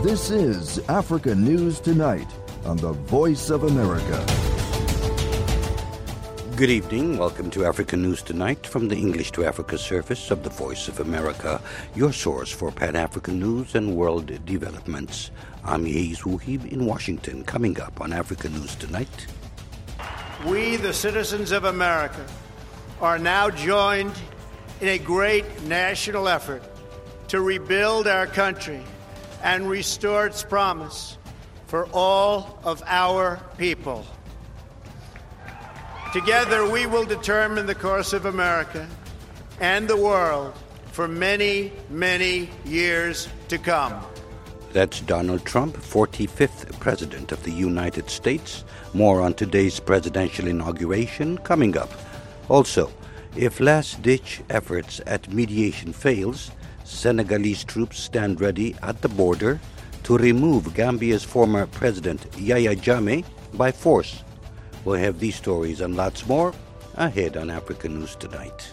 This is Africa News Tonight on the Voice of America. Good evening. Welcome to Africa News Tonight from the English to Africa service of the Voice of America, your source for Pan-African news and world developments. I'm Yehiz Wuhib in Washington. Coming up on Africa News Tonight. We, the citizens of America, are now joined in a great national effort to rebuild our country and restore its promise for all of our people. Together, we will determine the course of America and the world for many, many years to come. That's Donald Trump, 45th President of the United States. More on today's presidential inauguration coming up. Also, if last-ditch efforts at mediation fails, Senegalese troops stand ready at the border to remove Gambia's former President Yahya Jammeh by force. We'll have these stories and lots more ahead on Africa News Tonight.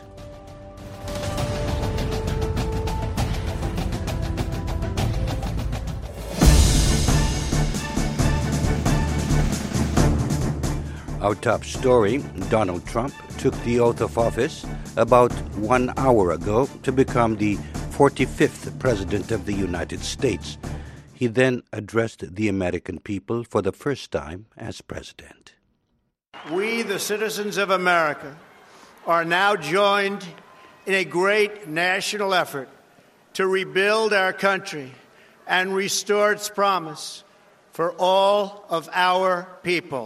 Our top story, Donald Trump took the oath of office about 1 hour ago to become the 45th President of the United States. He then addressed the American people for the first time as President. We, the citizens of America, are now joined in a great national effort to rebuild our country and restore its promise for all of our people.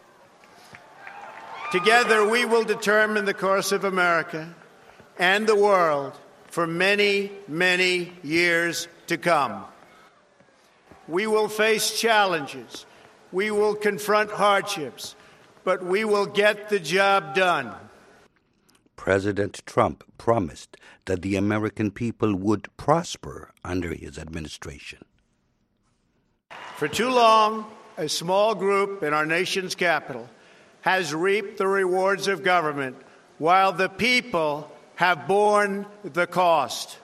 Together, we will determine the course of America and the world for many, many years to come. We will face challenges. We will confront hardships. But we will get the job done. President Trump promised that the American people would prosper under his administration. For too long, a small group in our nation's capital has reaped the rewards of government while the people have borne the cost.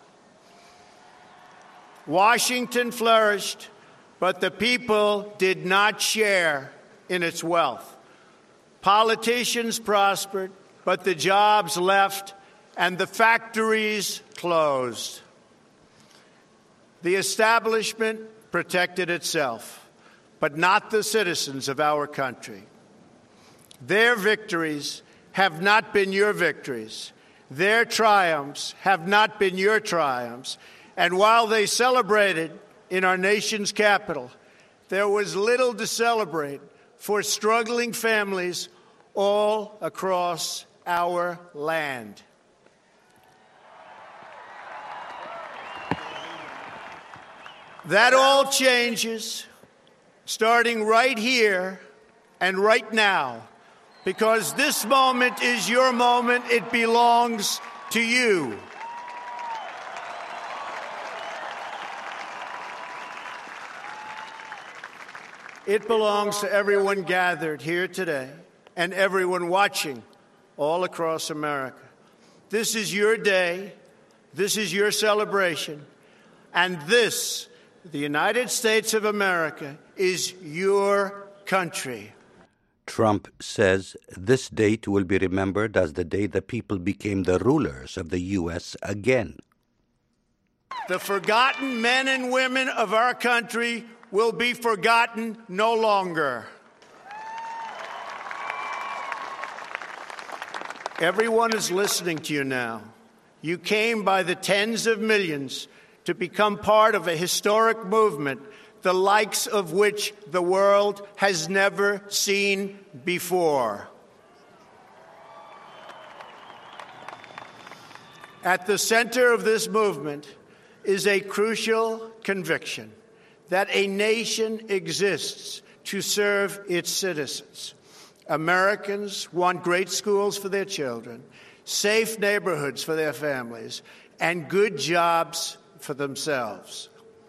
Washington flourished, but the people did not share in its wealth. Politicians prospered, but the jobs left and the factories closed. The establishment protected itself, but not the citizens of our country. Their victories have not been your victories. Their triumphs have not been your triumphs. And while they celebrated in our nation's capital, there was little to celebrate for struggling families all across our land. That all changes starting right here and right now, because this moment is your moment. It belongs to you. It belongs to everyone gathered here today and everyone watching all across America. This is your day. This is your celebration. And this, the United States of America, is your country. Trump says this date will be remembered as the day the people became the rulers of the U.S. again. The forgotten men and women of our country will be forgotten no longer. Everyone is listening to you now. You came by the tens of millions to become part of a historic movement, the likes of which the world has never seen before. At the center of this movement is a crucial conviction that a nation exists to serve its citizens. Americans want great schools for their children, safe neighborhoods for their families, and good jobs for themselves.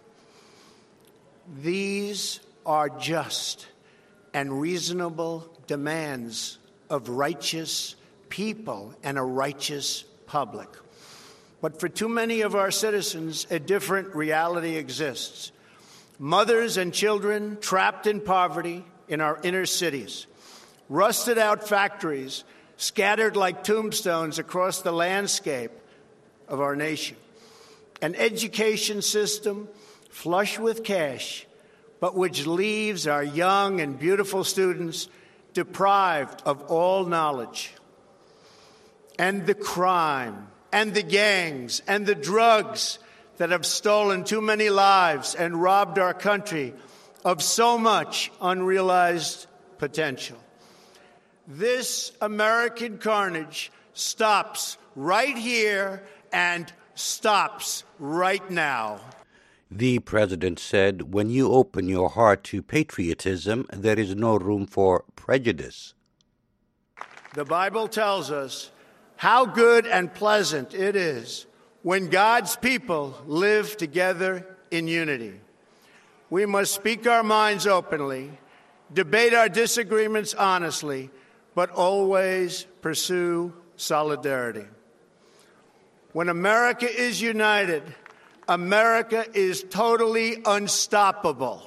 These are just and reasonable demands of righteous people and a righteous public. But for too many of our citizens, a different reality exists. mothers and children trapped in poverty in our inner cities, rusted out factories scattered like tombstones across the landscape of our nation, an education system flush with cash, but which leaves our young and beautiful students deprived of all knowledge. And the crime, and the gangs, and the drugs that have stolen too many lives and robbed our country of so much unrealized potential. This American carnage stops right here and stops right now. The president said, when you open your heart to patriotism, there is no room for prejudice. The Bible tells us how good and pleasant it is when God's people live together in unity. We must speak our minds openly, debate our disagreements honestly, but always pursue solidarity. When America is united, America is totally unstoppable.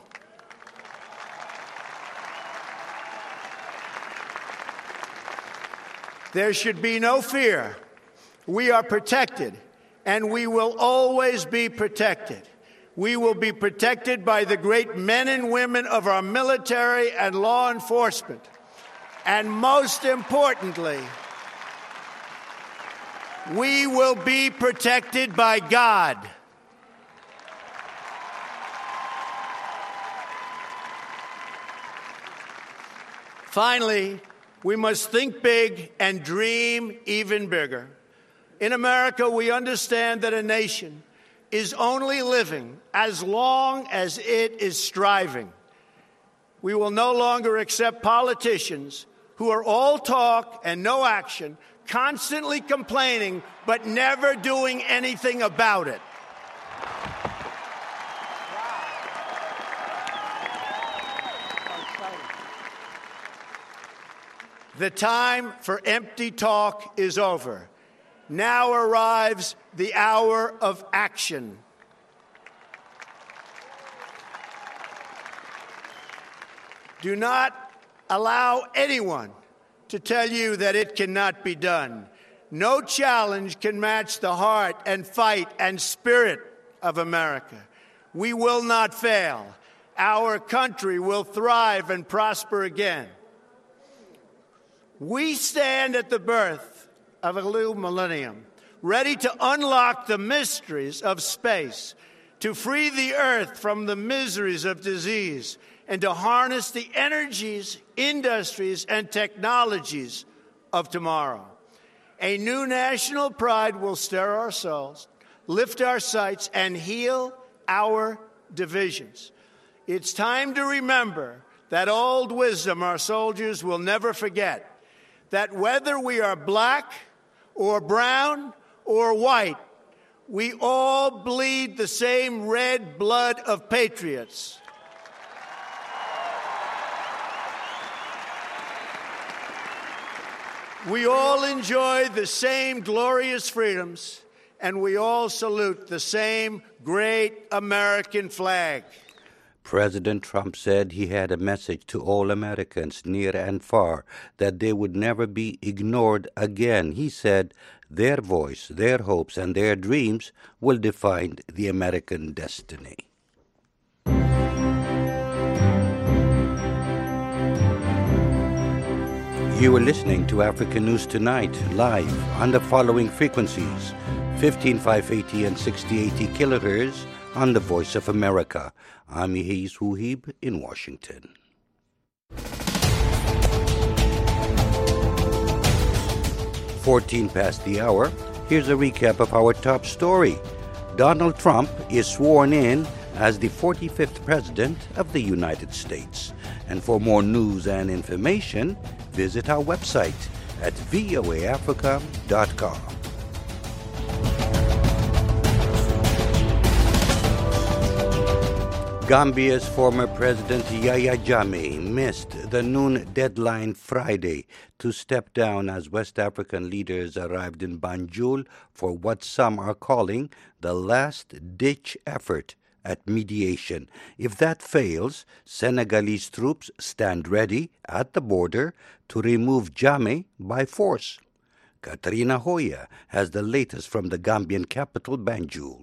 There should be no fear. We are protected, and we will always be protected. We will be protected by the great men and women of our military and law enforcement. And most importantly, we will be protected by God. Finally, we must think big and dream even bigger. In America, we understand that a nation is only living as long as it is striving. We will no longer accept politicians who are all talk and no action, constantly complaining but never doing anything about it. The time for empty talk is over. Now arrives the hour of action. Do not allow anyone to tell you that it cannot be done. No challenge can match the heart and fight and spirit of America. We will not fail. Our country will thrive and prosper again. We stand at the birth of a new millennium, ready to unlock the mysteries of space, to free the earth from the miseries of disease, and to harness the energies, industries, and technologies of tomorrow. A new national pride will stir our souls, lift our sights, and heal our divisions. It's time to remember that old wisdom our soldiers will never forget, that whether we are black or brown or white, we all bleed the same red blood of patriots. We all enjoy the same glorious freedoms, and we all salute the same great American flag. President Trump said he had a message to all Americans, near and far, that they would never be ignored again. He said their voice, their hopes, and their dreams will define the American destiny. You are listening to African News Tonight, live on the following frequencies: 15580 and 6080 kilohertz on the Voice of America. I'm Yehiz Huhib in Washington. 14 past the hour. Here's a recap of our top story. Donald Trump is sworn in as the 45th President of the United States. And for more news and information, visit our website at voaafrica.com. Gambia's former President Yahya Jammeh missed the noon deadline Friday to step down as West African leaders arrived in Banjul for what some are calling the last-ditch effort at mediation. If that fails, Senegalese troops stand ready at the border to remove Jammeh by force. Katrina Hoya has the latest from the Gambian capital, Banjul.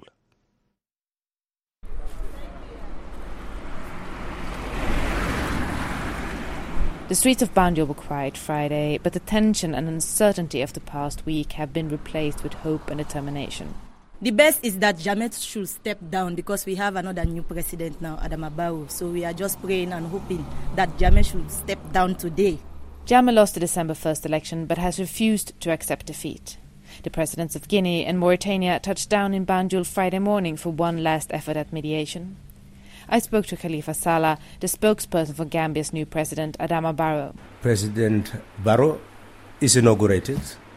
The streets of Banjul were quiet Friday, but the tension and uncertainty of the past week have been replaced with hope and determination. The best is that Jammeh should step down because we have another new president now, Adama Barrow. So we are just praying and hoping that Jammeh should step down today. Jammeh lost the December 1st election but has refused to accept defeat. The presidents of Guinea and Mauritania touched down in Banjul Friday morning for one last effort at mediation. I spoke to Khalifa Sallah, the spokesperson for Gambia's new president, Adama Barrow. President Barrow is inaugurated.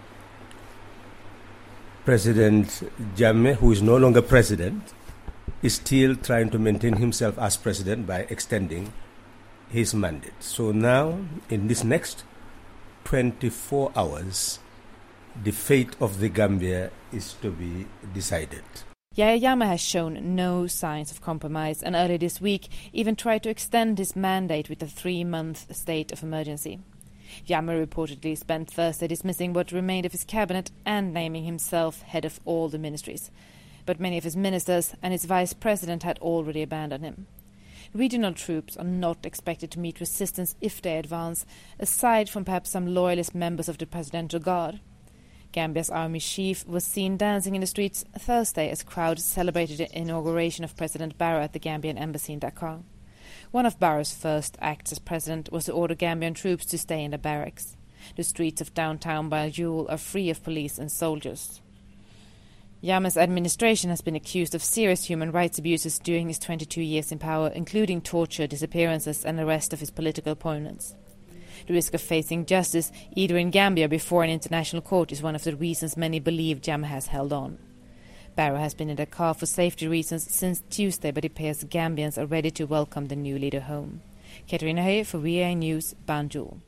President Jammeh, who is no longer president, is still trying to maintain himself as president by extending his mandate. So now, in this next 24 hours, the fate of the Gambia is to be decided. Yahya Jammeh has shown no signs of compromise and earlier this week even tried to extend his mandate with a 3-month state of emergency. Jammeh reportedly spent Thursday dismissing what remained of his cabinet and naming himself head of all the ministries. But many of his ministers and his vice president had already abandoned him. Regional troops are not expected to meet resistance if they advance, aside from perhaps some loyalist members of the Presidential Guard. Gambia's army chief was seen dancing in the streets Thursday as crowds celebrated the inauguration of President Barrow at the Gambian embassy in Dakar. One of Barrow's first acts as president was to order Gambian troops to stay in the barracks. The streets of downtown Banjul are free of police and soldiers. Jammeh's administration has been accused of serious human rights abuses during his 22 years in power, including torture, disappearances and arrest of his political opponents. The risk of facing justice, either in Gambia or before an international court, is one of the reasons many believe Jammeh has held on. Barrow has been in Dakar for safety reasons since Tuesday, but it appears Gambians are ready to welcome the new leader home. Katrina Hoya for VOA News, Banjul.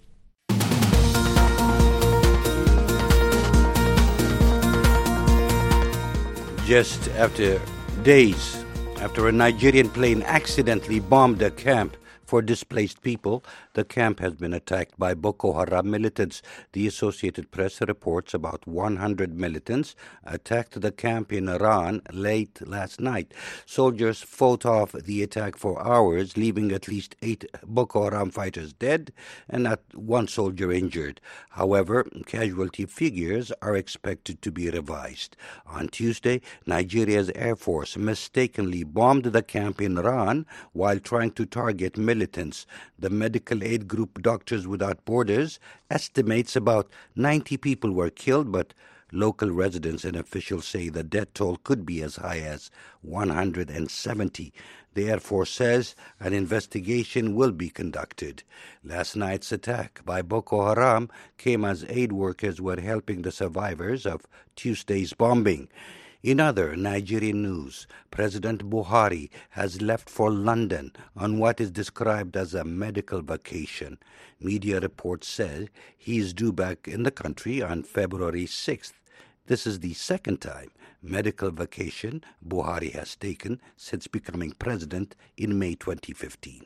Just days after a Nigerian plane accidentally bombed a camp for displaced people, the camp has been attacked by Boko Haram militants. The Associated Press reports about 100 militants attacked the camp in Iran late last night. Soldiers fought off the attack for hours, leaving at least 8 Boko Haram fighters dead and 1 soldier injured. However, casualty figures are expected to be revised. On Tuesday, Nigeria's Air Force mistakenly bombed the camp in Iran while trying to target militants. The medical aid group Doctors Without Borders estimates about 90 people were killed, but local residents and officials say the death toll could be as high as 170. The Air Force says an investigation will be conducted. Last night's attack by Boko Haram came as aid workers were helping the survivors of Tuesday's bombing. In other Nigerian news, President Buhari has left for London on what is described as a medical vacation. Media reports say he is due back in the country on February 6th. This is the second time medical vacation Buhari has taken since becoming president in May 2015.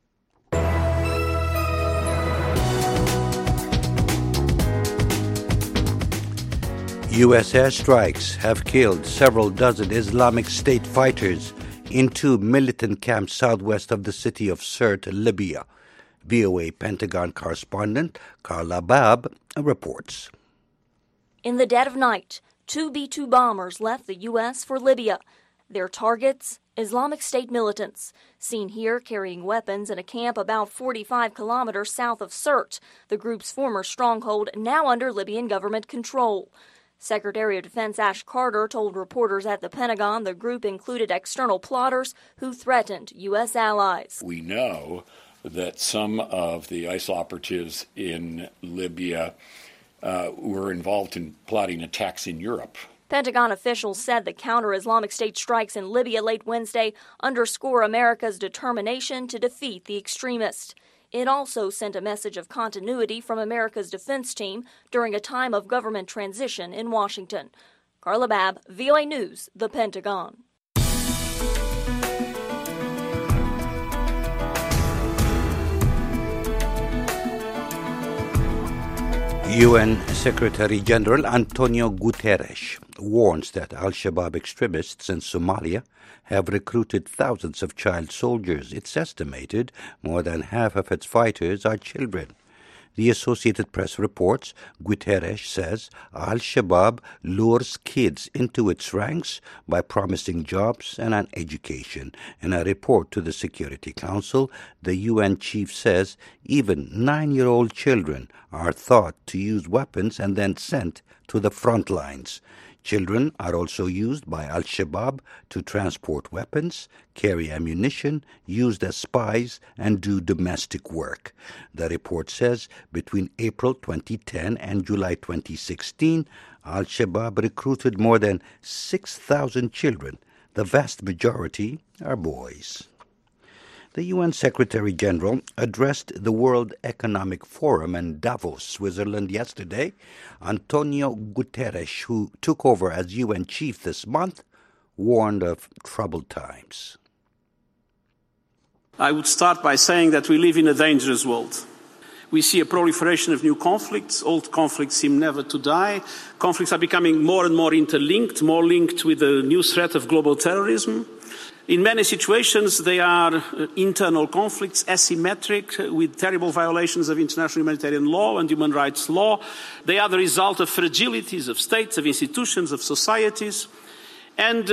U.S. airstrikes have killed several dozen Islamic State fighters in 2 militant camps southwest of the city of Sirte, Libya. VOA Pentagon correspondent Carla Babb reports. In the dead of night, 2 B-2 bombers left the U.S. for Libya. Their targets, Islamic State militants, seen here carrying weapons in a camp about 45 kilometers south of Sirte, the group's former stronghold now under Libyan government control. Secretary of Defense Ash Carter told reporters at the Pentagon the group included external plotters who threatened U.S. allies. We know that some of the ISIL operatives in Libya were involved in plotting attacks in Europe. Pentagon officials said the counter-Islamic State strikes in Libya late Wednesday underscore America's determination to defeat the extremists. It also sent a message of continuity from America's defense team during a time of government transition in Washington. Carla Babb, VOA News, The Pentagon. UN Secretary General Antonio Guterres warns that al-Shabaab extremists in Somalia have recruited thousands of child soldiers. It's estimated more than half of its fighters are children. The Associated Press reports Guterres says al-Shabaab lures kids into its ranks by promising jobs and an education. In a report to the Security Council, the UN chief says even 9-year-old children are thought to use weapons and then sent to the front lines. Children are also used by al-Shabaab to transport weapons, carry ammunition, used as spies, and do domestic work. The report says between April 2010 and July 2016, al-Shabaab recruited more than 6,000 children. The vast majority are boys. The UN Secretary-General addressed the World Economic Forum in Davos, Switzerland yesterday. Antonio Guterres, who took over as UN chief this month, warned of troubled times. I would start by saying that we live in a dangerous world. We see a proliferation of new conflicts. Old conflicts seem never to die. Conflicts are becoming more and more interlinked, more linked with the new threat of global terrorism. In many situations, they are internal conflicts, asymmetric, with terrible violations of international humanitarian law and human rights law. They are the result of fragilities of states, of institutions, of societies. And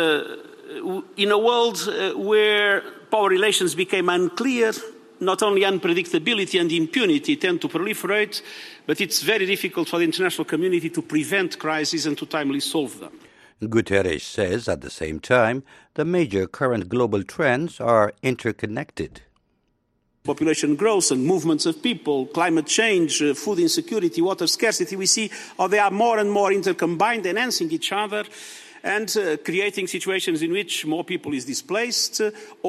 in a world where power relations became unclear, not only unpredictability and impunity tend to proliferate, but it's very difficult for the international community to prevent crises and to timely solve them. Guterres says at the same time the major current global trends are interconnected. Population growth and movements of people, climate change, food insecurity, water scarcity, we see how they are more and more intercombined, enhancing each other and creating situations in which more people is displaced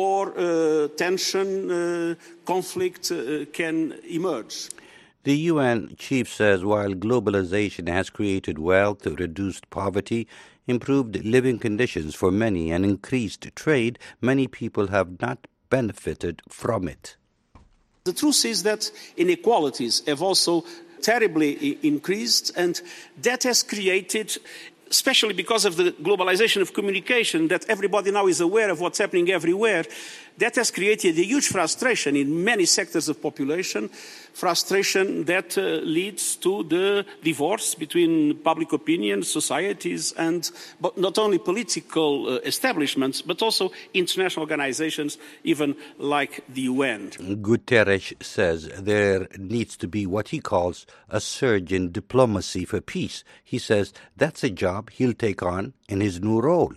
or tension, conflict can emerge. The UN chief says while globalization has created wealth, reduced poverty, improved living conditions for many, and increased trade, many people have not benefited from it. The truth is that inequalities have also terribly increased, and that has created, especially because of the globalization of communication, that everybody now is aware of what's happening everywhere, that has created a huge frustration in many sectors of population, frustration that leads to the divorce between public opinion, societies, and not only political establishments, but also international organizations, even like the UN. Guterres says there needs to be what he calls a surge in diplomacy for peace. He says that's a job he'll take on in his new role.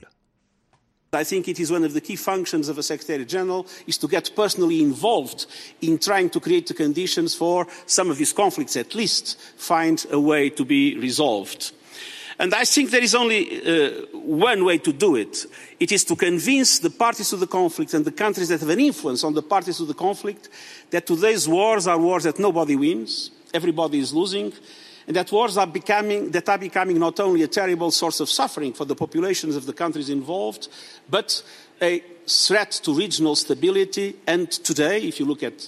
I think it is one of the key functions of a Secretary General is to get personally involved in trying to create the conditions for some of these conflicts, at least find a way to be resolved. And I think there is only one way to do it. It is to convince the parties to the conflict and the countries that have an influence on the parties to the conflict that today's wars are wars that nobody wins, everybody is losing, and that wars are becoming not only a terrible source of suffering for the populations of the countries involved, but a threat to regional stability. And today, if you look at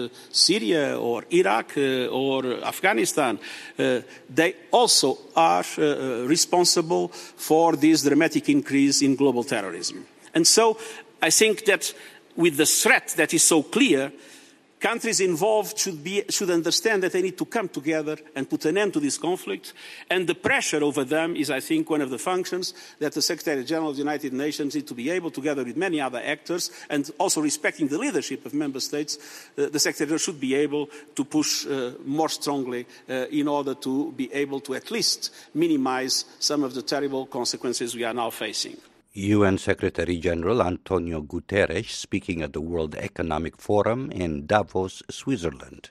Syria or Iraq or Afghanistan, they also are responsible for this dramatic increase in global terrorism. And so I think that with the threat that is so clear, countries involved should understand that they need to come together and put an end to this conflict. And the pressure over them is, I think, one of the functions that the Secretary General of the United Nations needs to be able, together with many other actors, and also respecting the leadership of member states, the Secretary General should be able to push more strongly in order to be able to at least minimize some of the terrible consequences we are now facing. UN Secretary-General Antonio Guterres speaking at the World Economic Forum in Davos, Switzerland.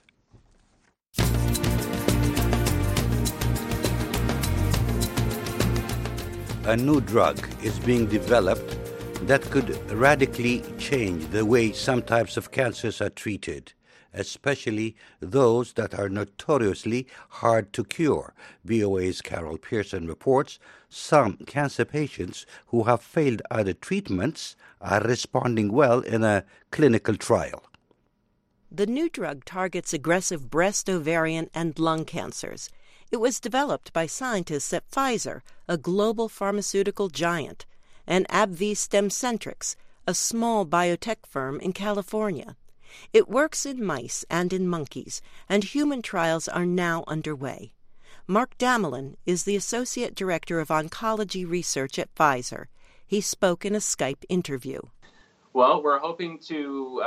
A new drug is being developed that could radically change the way some types of cancers are treated, especially those that are notoriously hard to cure. VOA's Carol Pearson reports some cancer patients who have failed other treatments are responding well in a clinical trial. The new drug targets aggressive breast, ovarian, and lung cancers. It was developed by scientists at Pfizer, a global pharmaceutical giant, and AbbVie Stemcentrx, a small biotech firm in California. It works in mice and in monkeys, and human trials are now underway. Mark Damelin is the Associate Director of Oncology Research at Pfizer. He spoke in a Skype interview. Well, we're hoping to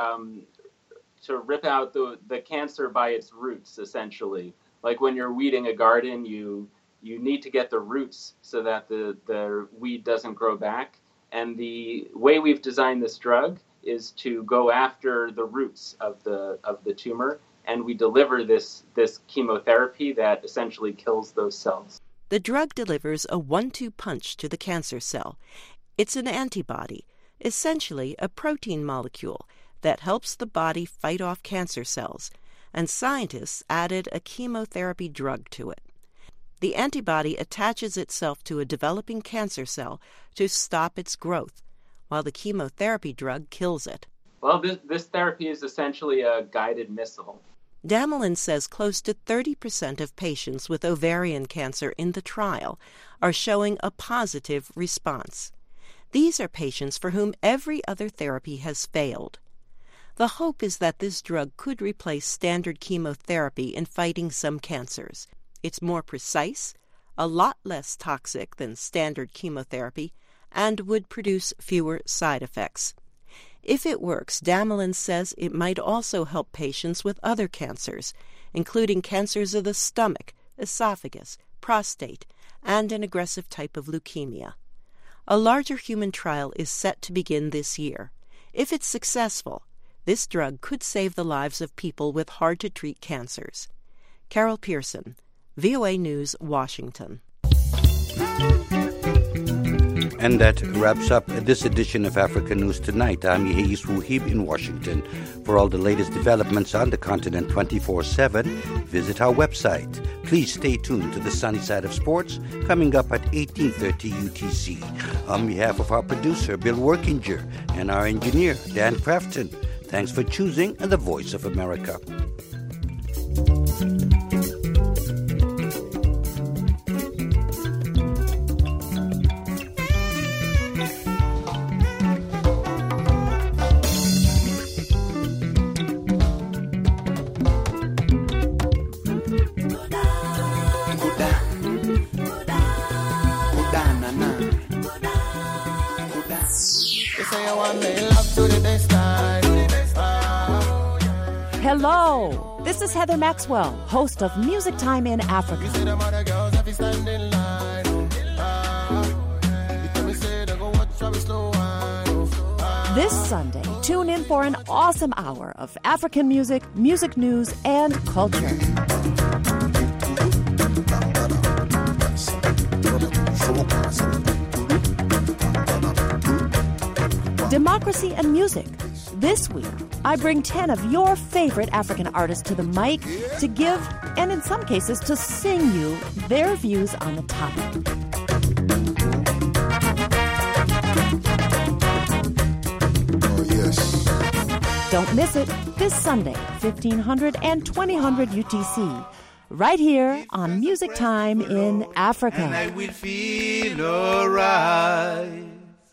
rip out the cancer by its roots, essentially. Like when you're weeding a garden, you need to get the roots so that the weed doesn't grow back. And the way we've designed this drug is to go after the roots of the tumor, and we deliver this chemotherapy that essentially kills those cells. The drug delivers a 1-2 punch to the cancer cell. It's an antibody, essentially a protein molecule that helps the body fight off cancer cells, and scientists added a chemotherapy drug to it. The antibody attaches itself to a developing cancer cell to stop its growth, while the chemotherapy drug kills it. Well, this therapy is essentially a guided missile. Damelin says close to 30% of patients with ovarian cancer in the trial are showing a positive response. These are patients for whom every other therapy has failed. The hope is that this drug could replace standard chemotherapy in fighting some cancers. It's more precise, a lot less toxic than standard chemotherapy, and would produce fewer side effects. If it works, Damelin says it might also help patients with other cancers, including cancers of the stomach, esophagus, prostate, and an aggressive type of leukemia. A larger human trial is set to begin this year. If it's successful, this drug could save the lives of people with hard-to-treat cancers. Carol Pearson, VOA News, Washington. And that wraps up this edition of Africa News Tonight. I'm Yehis Wuhib in Washington. For all the latest developments on the continent 24/7, visit our website. Please stay tuned to the sunny side of sports, coming up at 18:30 UTC. On behalf of our producer, Bill Workinger, and our engineer, Dan Crafton, thanks for choosing the Voice of America. Hello, this is Heather Maxwell, host of Music Time in Africa. This Sunday, tune in for an awesome hour of African music, music news, and culture. Democracy and music. This week, I bring 10 of your favorite African artists to the mic to give, and in some cases, to sing you their views on the topic. Don't miss it this Sunday, 1500 and 2000 UTC, right here on Music Time in Africa. And I will feel alright.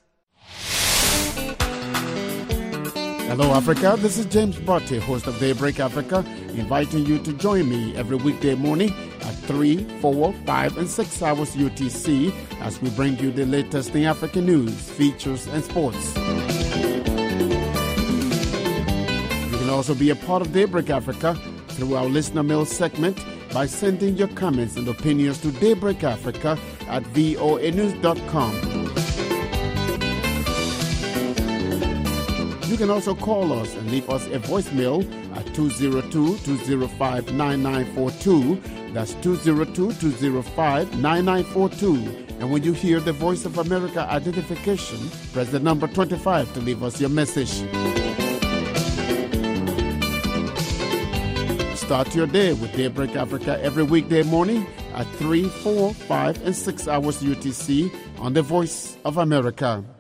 Hello, Africa. This is James Botte, host of Daybreak Africa, inviting you to join me every weekday morning at 3, 4, 5, and 6 hours UTC as we bring you the latest in African news, features, and sports. You can also be a part of Daybreak Africa through our listener mail segment by sending your comments and opinions to daybreakafrica@voanews.com. You can also call us and leave us a voicemail at 202-205-9942. That's 202-205-9942. And when you hear the Voice of America identification, press the number 25 to leave us your message. Start your day with Daybreak Africa every weekday morning at 3, 4, 5, and 6 hours UTC on the Voice of America.